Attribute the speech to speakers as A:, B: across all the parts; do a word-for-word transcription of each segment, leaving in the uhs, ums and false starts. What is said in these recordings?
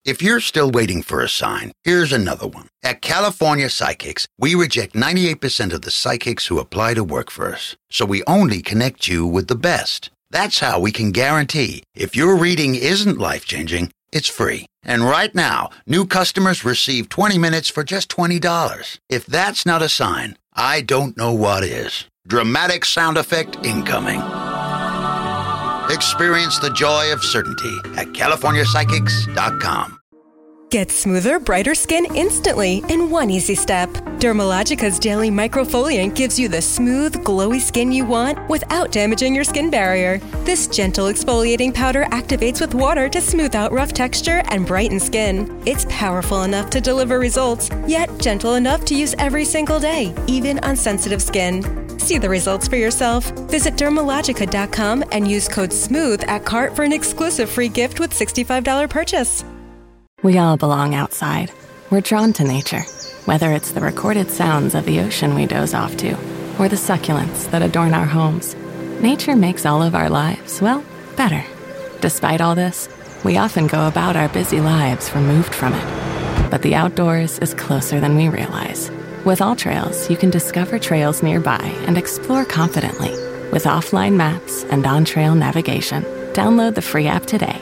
A: If you're still waiting for a sign, here's another one. At California Psychics, we reject ninety-eight percent of the psychics who apply to work for us. So we only connect you with the best. That's how we can guarantee if your reading isn't life-changing, it's free. And right now, new customers receive twenty minutes for just twenty dollars. If that's not a sign, I don't know what is. Dramatic sound effect incoming. Experience the joy of certainty at California Psychics dot com.
B: Get smoother, brighter skin instantly in one easy step. Dermalogica's daily microfoliant gives you the smooth, glowy skin you want without damaging your skin barrier. This gentle exfoliating powder activates with water to smooth out rough texture and brighten skin. It's powerful enough to deliver results, yet gentle enough to use every single day, even on sensitive skin. See the results for yourself. Visit Dermalogica dot com and use code SMOOTH at cart for an exclusive free gift with sixty-five dollars purchase.
C: We all belong outside. We're drawn to nature, whether it's the recorded sounds of the ocean we doze off to, or the succulents that adorn our homes. Nature makes all of our lives, well, better. Despite all this, we often go about our busy lives removed from it. But the outdoors is closer than we realize. With AllTrails, you can discover trails nearby and explore confidently. With offline maps and on-trail navigation, download the free app today.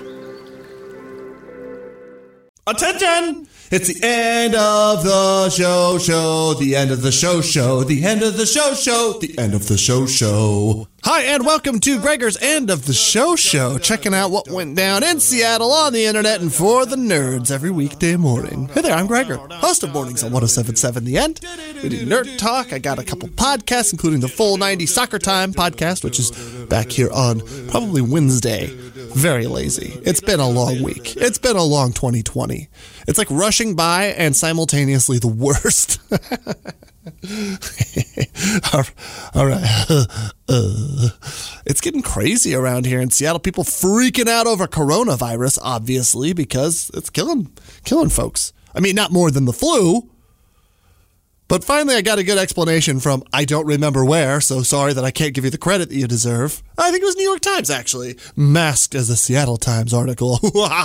D: Attention! It's the end of the show show, the end of the show show, the end of the show show, the end of the show show. Hi, and welcome to Gregor's End of the Show Show, checking out what went down in Seattle on the internet and for the nerds every weekday morning. Hey there, I'm Gregor, host of Mornings on one oh seven point seven The End. We do nerd talk. I got a couple podcasts, including the Full ninety Soccer Time podcast, which is back here on probably Wednesday. Very lazy. It's been a long week. It's been a long twenty twenty. It's like rushing by and simultaneously the worst. All right. Uh, it's getting crazy around here in Seattle. People freaking out over coronavirus, obviously, because it's killing, killing folks. I mean, not more than the flu. But finally, I got a good explanation from I don't remember where, so sorry that I can't give you the credit that you deserve. I think it was New York Times, actually, masked as a Seattle Times article.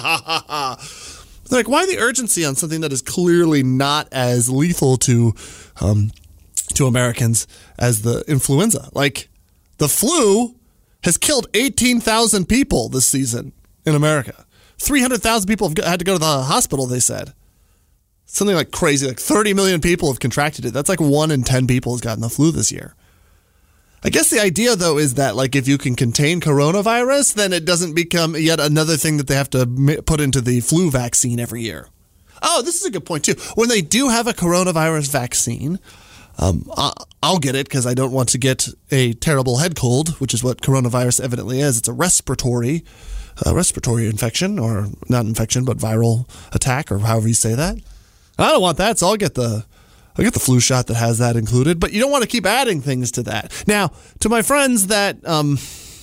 D: They're like, why the urgency on something that is clearly not as lethal to um, to Americans as the influenza? Like, the flu has killed eighteen thousand people this season in America. three hundred thousand people have had to go to the hospital, they said. Something like crazy, like thirty million people have contracted it. That's like one in ten people has gotten the flu this year. I guess the idea, though, is that like if you can contain coronavirus, then it doesn't become yet another thing that they have to put into the flu vaccine every year. Oh, this is a good point, too. When they do have a coronavirus vaccine, um, I'll get it because I don't want to get a terrible head cold, which is what coronavirus evidently is. It's a respiratory, uh, respiratory infection, or not infection, but viral attack, or however you say that. I don't want that, so I'll get the I'll get the flu shot that has that included. But you don't want to keep adding things to that. Now, to my friends that um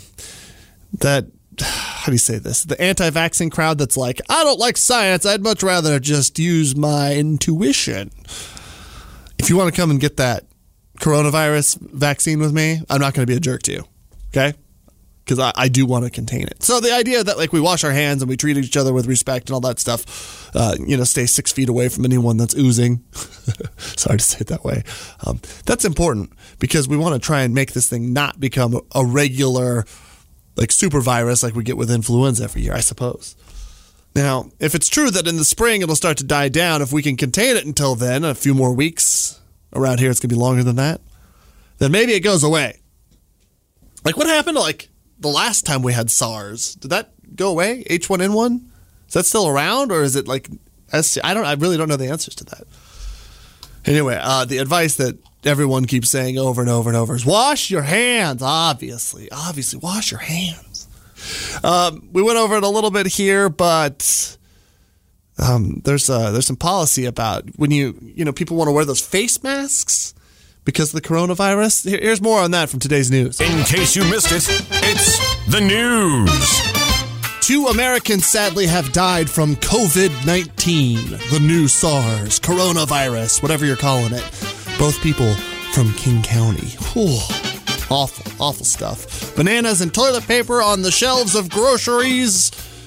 D: that how do you say this? The anti-vaccine crowd that's like, I don't like science. I'd much rather just use my intuition. If you want to come and get that coronavirus vaccine with me, I'm not going to be a jerk to you. Okay? Because I, I do want to contain it. So the idea that like we wash our hands and we treat each other with respect and all that stuff, uh, you know, stay six feet away from anyone that's oozing. Sorry to say it that way. Um, that's important because we want to try and make this thing not become a regular like super virus like we get with influenza every year, I suppose. Now, if it's true that in the spring it'll start to die down, if we can contain it until then, a few more weeks, around here it's going to be longer than that, then maybe it goes away. Like what happened to like the last time we had SARS? Did that go away? H one N one? Is that still around, or is it like S C? I don't. I really don't know the answers to that. Anyway, uh, the advice that everyone keeps saying over and over and over is wash your hands. Obviously, obviously, wash your hands. Um, we went over it a little bit here, but um, there's uh, there's some policy about when you you know people want to wear those face masks because of the coronavirus. Here's more on that from today's news.
E: In case you missed it, it's the news.
D: Two Americans sadly have died from covid nineteen, the new SARS, coronavirus, whatever you're calling it. Both people from King County. Whew. Awful, awful stuff. Bananas and toilet paper on the shelves of groceries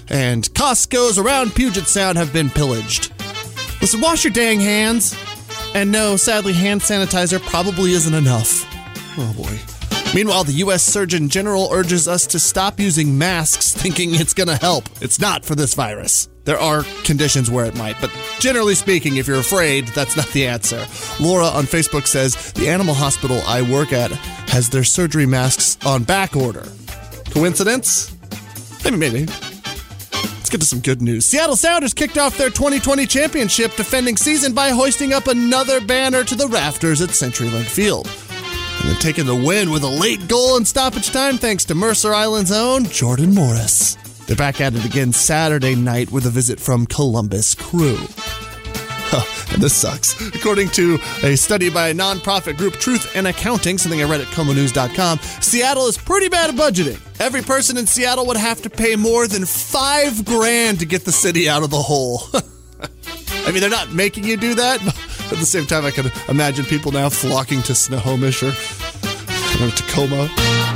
D: and Costco's around Puget Sound have been pillaged. Listen, wash your dang hands. And no, sadly, hand sanitizer probably isn't enough. Oh boy. Meanwhile, the U S Surgeon General urges us to stop using masks thinking it's going to help. It's not for this virus. There are conditions where it might, but generally speaking, if you're afraid, that's not the answer. Laura on Facebook says, the animal hospital I work at has their surgery masks on back order. Coincidence? Maybe, maybe. Let's get to some good news. Seattle Sounders kicked off their twenty twenty championship defending season by hoisting up another banner to the rafters at CenturyLink Field. And then taking the win with a late goal in stoppage time thanks to Mercer Island's own Jordan Morris. They're back at it again Saturday night with a visit from Columbus Crew. Oh, and this sucks. According to a study by nonprofit group Truth and Accounting, something I read at Como News dot com, Seattle is pretty bad at budgeting. Every person in Seattle would have to pay more than five grand to get the city out of the hole. I mean, they're not making you do that, but at the same time, I can imagine people now flocking to Snohomish or, or Tacoma.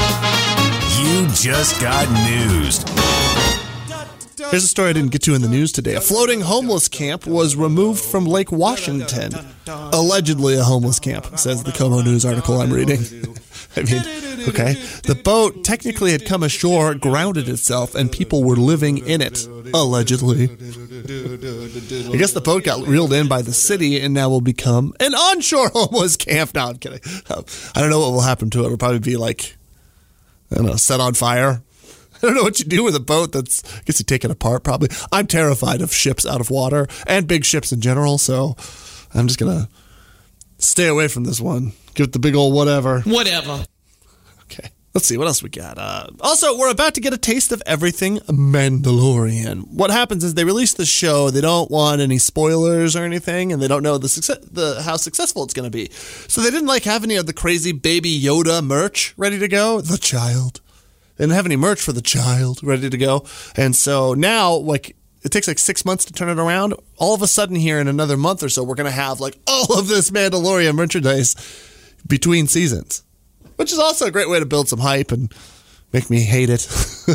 E: You just got news.
D: Here's a story I didn't get to in the news today. A floating homeless camp was removed from Lake Washington. Allegedly a homeless camp, says the Como News article I'm reading. I mean, okay. The boat technically had come ashore, grounded itself, and people were living in it. Allegedly. I guess the boat got reeled in by the city and now will become an onshore homeless camp. No, I'm kidding. I don't know what will happen to it. It'll probably be like, I don't know, set on fire. I don't know what you do with a boat that's, I guess you take it apart probably. I'm terrified of ships out of water and big ships in general, so I'm just going to stay away from this one. Give it the big old whatever.
F: Whatever.
D: Okay. Let's see, what else we got? Uh, also, we're about to get a taste of everything Mandalorian. What happens is they release the show, they don't want any spoilers or anything, and they don't know the success, the how successful it's going to be. So they didn't like have any of the crazy Baby Yoda merch ready to go. The child. They didn't have any merch for the child ready to go. And so now, like, it takes like six months to turn it around. All of a sudden here in another month or so, we're going to have like all of this Mandalorian merchandise between seasons, which is also a great way to build some hype and make me hate it.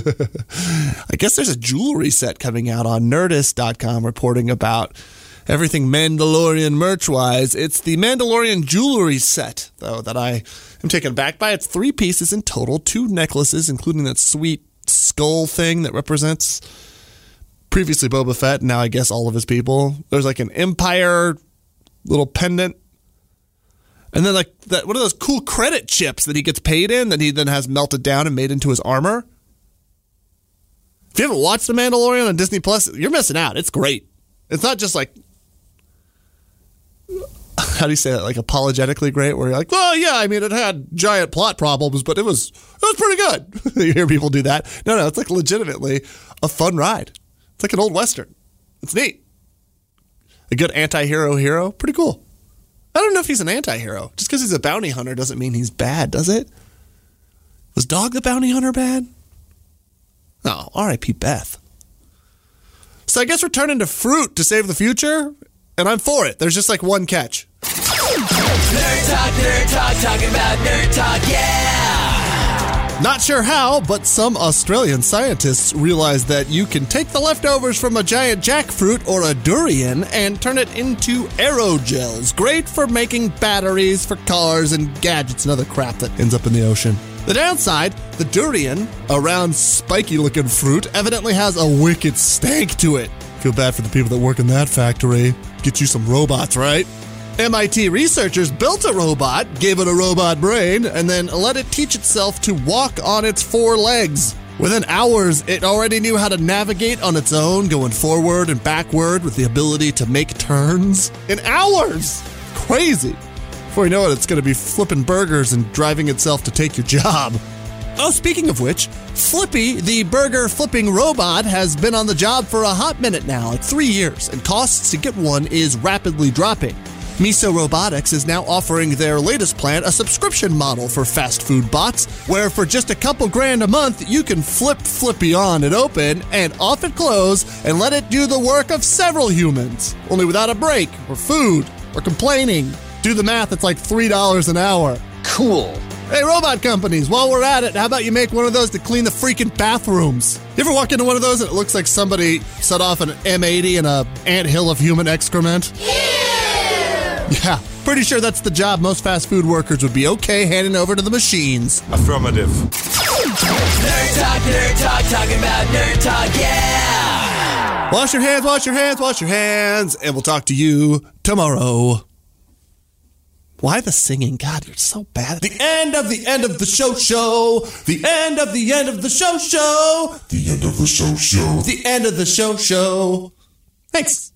D: I guess there's a jewelry set coming out on Nerdist dot com reporting about everything Mandalorian merch-wise. It's the Mandalorian jewelry set, though, that I am taken back by. It's three pieces in total, two necklaces, including that sweet skull thing that represents previously Boba Fett, and now I guess all of his people. There's like an Empire little pendant. And then like that one of those cool credit chips that he gets paid in that he then has melted down and made into his armor. If you haven't watched The Mandalorian on Disney Plus, you're missing out. It's great. It's not just like, how do you say that? Like apologetically great, where you're like, well, yeah, I mean, it had giant plot problems, but it was it was pretty good. You hear people do that. No, no, it's like legitimately a fun ride. It's like an old Western. It's neat. A good anti-hero hero. Pretty cool. I don't know if he's an anti-hero. Just because he's a bounty hunter doesn't mean he's bad, does it? Was Dog the Bounty Hunter bad? Oh, R I P Beth. So I guess we're turning to fruit to save the future, and I'm for it. There's just like one catch.
F: Nerd Talk, Nerd Talk, talking about Nerd Talk, yeah!
D: Not sure how, but some Australian scientists realized that you can take the leftovers from a giant jackfruit or a durian and turn it into aerogels. Great for making batteries for cars and gadgets and other crap that ends up in the ocean. The downside, the durian, a round, spiky-looking fruit, evidently has a wicked stank to it. Feel bad for the people that work in that factory. Get you some robots, right? M I T researchers built a robot, gave it a robot brain, and then let it teach itself to walk on its four legs. Within hours, it already knew how to navigate on its own, going forward and backward with the ability to make turns. In hours! Crazy. Before you know it, it's going to be flipping burgers and driving itself to take your job. Oh, speaking of which, Flippy, the burger flipping robot, has been on the job for a hot minute now, like three years, and costs to get one is rapidly dropping. Miso Robotics is now offering their latest plan, a subscription model for fast food bots, where for just a couple grand a month, you can flip Flippy on and open, and off it close, and let it do the work of several humans, only without a break, or food, or complaining. Do the math, it's like three dollars an hour.
F: Cool.
D: Hey, robot companies, while we're at it, how about you make one of those to clean the freaking bathrooms? You ever walk into one of those and it looks like somebody set off an M eighty in a anthill of human excrement? Yeah! Yeah, pretty sure that's the job most fast food workers would be okay handing over to the machines.
E: Affirmative.
F: Nerd Talk, Nerd Talk, talking about Nerd Talk, yeah!
D: Wash your hands, wash your hands, wash your hands, and we'll talk to you tomorrow. Why the singing? God, you're so bad. The end of the end of the show show. The end of the end of the show show. The end of the show show. The end of the show show. Thanks.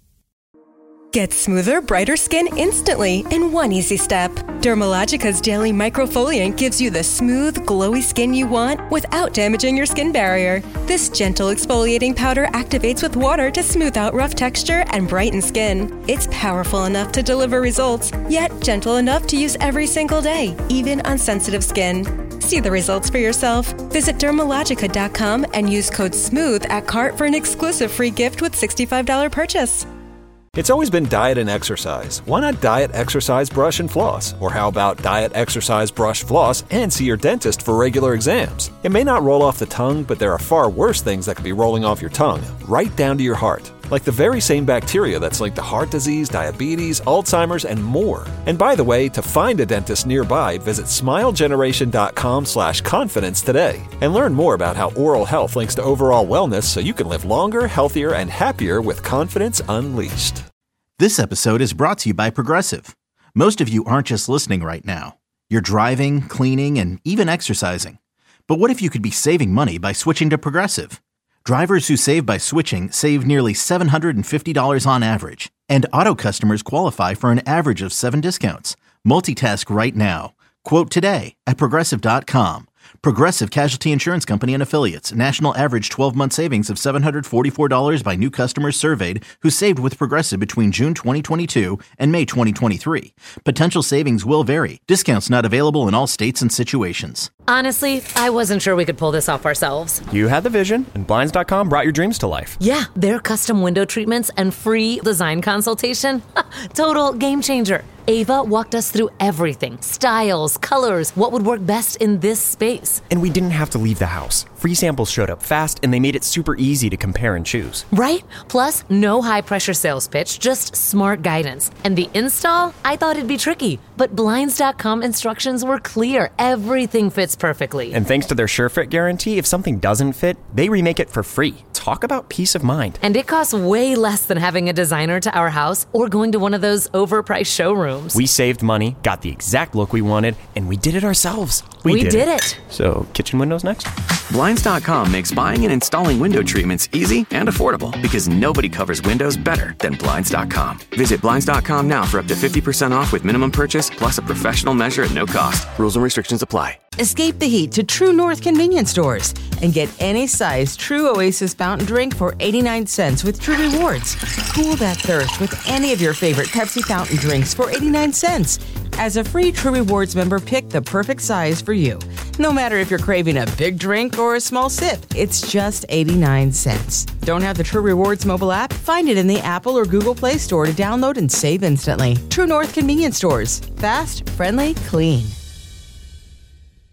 B: Get smoother, brighter skin instantly in one easy step. Dermalogica's Daily Microfoliant gives you the smooth, glowy skin you want without damaging your skin barrier. This gentle exfoliating powder activates with water to smooth out rough texture and brighten skin. It's powerful enough to deliver results, yet gentle enough to use every single day, even on sensitive skin. See the results for yourself. Visit Dermalogica dot com and use code SMOOTH at cart for an exclusive free gift with sixty-five dollars purchase.
G: It's always been diet and exercise. Why not diet, exercise, brush, and floss? Or how about diet, exercise, brush, floss, and see your dentist for regular exams? It may not roll off the tongue, but there are far worse things that could be rolling off your tongue, right down to your heart. Like the very same bacteria that's linked to heart disease, diabetes, Alzheimer's, and more. And by the way, to find a dentist nearby, visit smilegeneration.com slash confidence today. And learn more about how oral health links to overall wellness so you can live longer, healthier, and happier with confidence unleashed.
H: This episode is brought to you by Progressive. Most of you aren't just listening right now. You're driving, cleaning, and even exercising. But what if you could be saving money by switching to Progressive? Drivers who save by switching save nearly seven hundred fifty dollars on average. And auto customers qualify for an average of seven discounts. Multitask right now. Quote today at Progressive dot com. Progressive Casualty Insurance Company and Affiliates. National average twelve-month savings of seven hundred forty-four dollars by new customers surveyed who saved with Progressive between June twenty twenty-two and May twenty twenty-three. Potential savings will vary. Discounts not available in all states and situations.
I: Honestly, I wasn't sure we could pull this off ourselves.
J: You had the vision, and Blinds dot com brought your dreams to life.
I: Yeah, their custom window treatments and free design consultation. Total game changer. Ava walked us through everything. Styles, colors, what would work best in this space.
J: And we didn't have to leave the house. Free samples showed up fast, and they made it super easy to compare and choose.
I: Right? Plus, no high-pressure sales pitch, just smart guidance. And the install? I thought it'd be tricky, but Blinds dot com instructions were clear. Everything fits perfectly.
J: And thanks to their SureFit guarantee, if something doesn't fit, they remake it for free. Talk about peace of mind.
I: And it costs way less than having a designer to our house or going to one of those overpriced showrooms.
J: We saved money, got the exact look we wanted, and we did it ourselves.
I: We, we did, did it. it.
J: So, kitchen windows next?
K: Blinds dot com makes buying and installing window treatments easy and affordable because nobody covers windows better than Blinds dot com. Visit Blinds dot com now for up to fifty percent off with minimum purchase plus a professional measure at no cost. Rules and restrictions apply.
L: Escape the heat to True North convenience stores and get any size True Oasis fountain drink for eighty-nine cents with True Rewards. Cool that thirst with any of your favorite Pepsi fountain drinks for eighty-nine cents. As a free True Rewards member, pick the perfect size for you. No matter if you're craving a big drink or a small sip, it's just eighty-nine cents. Don't have the True Rewards mobile app? Find it in the Apple or Google Play Store to download and save instantly. True North convenience stores. Fast, friendly, clean.